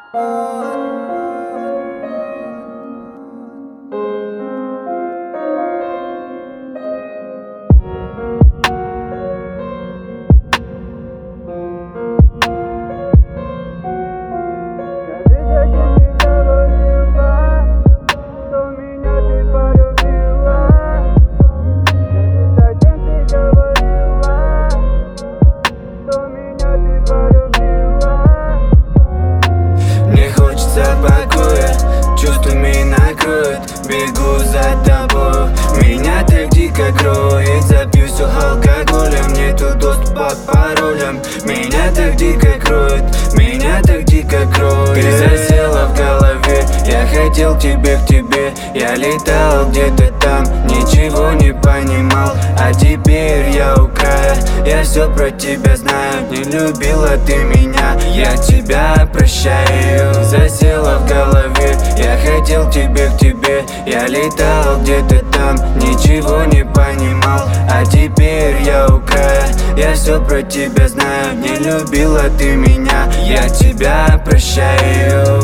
Бегу за тобой, меня так дико кроет. Запьюсь алкоголем, нету доступа к паролям. Меня так дико кроет, меня так дико кроет. Ты засела в голове, я хотел к тебе, я летал где-то там, ничего не понимал. А теперь я у края, я все про тебя знаю. Не любила ты меня, я тебя прощаю. Засела в голове, я хотел к тебе, я летал где-то там, ничего не понимал. А теперь я у края, я все про тебя знаю. Не любила ты меня, я тебя прощаю.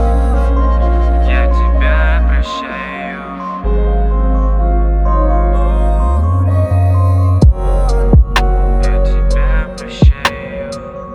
Я тебя прощаю. Я тебя прощаю.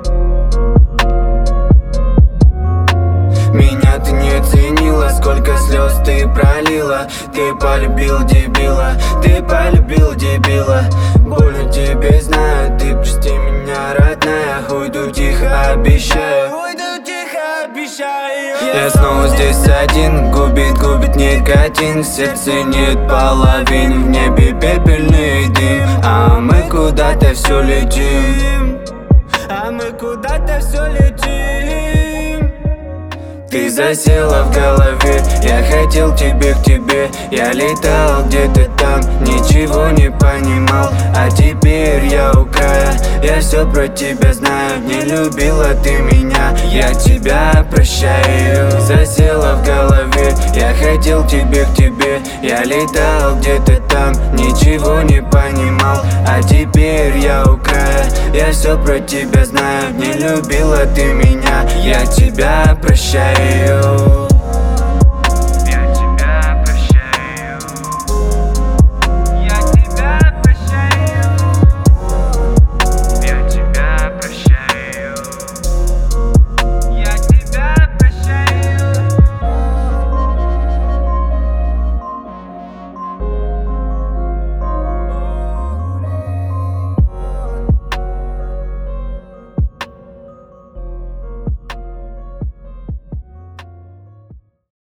Меня ты не ценила, сколько слез ты пролила. Ты полюбил дебила, ты полюбил дебила. Больно тебе знаю, ты прости меня, родная. Уйду тихо, обещаю. Уйду тихо, обещаю. Я снова здесь один, губит никотин. В сердце нет половин, в небе пепельный дым. А мы куда-то все летим. А мы куда-то все летим. Ты засела в голове, я хотел к тебе, я летал где-то там, ничего не понимал. А теперь я у края, я все про тебя знаю. Не любила ты меня, я тебя прощаю. Засела в голове, я хотел к тебе, я летал где-то там, ничего не понимал. А теперь я у края, я все про тебя знаю. Не любила ты меня, я тебя прощаю.